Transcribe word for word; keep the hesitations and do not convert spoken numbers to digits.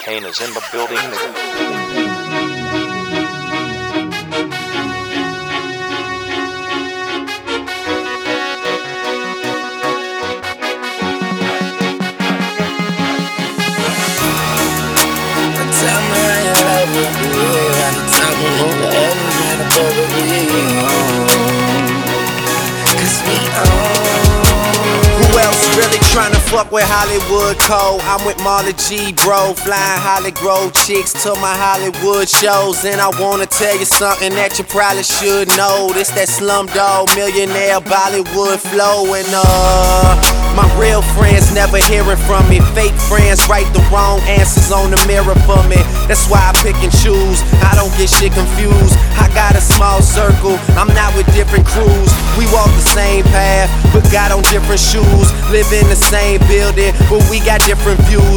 Kane is in the building. Who else really tryna fuck with Hollywood Cole? I'm with Marley G, bro, flying Holly Grove chicks to my Hollywood shows. And I wanna tell you something that you probably should know. This that Slumdog Millionaire Bollywood flow. And uh, my real friends never hearing from me. Fake friends write the wrong answers on the mirror for me. That's why I pick and choose, I don't get shit confused. I got a small circle, I'm not with different crews. We walk the same path, but got on different shoes. Live in the same building, but we got different views.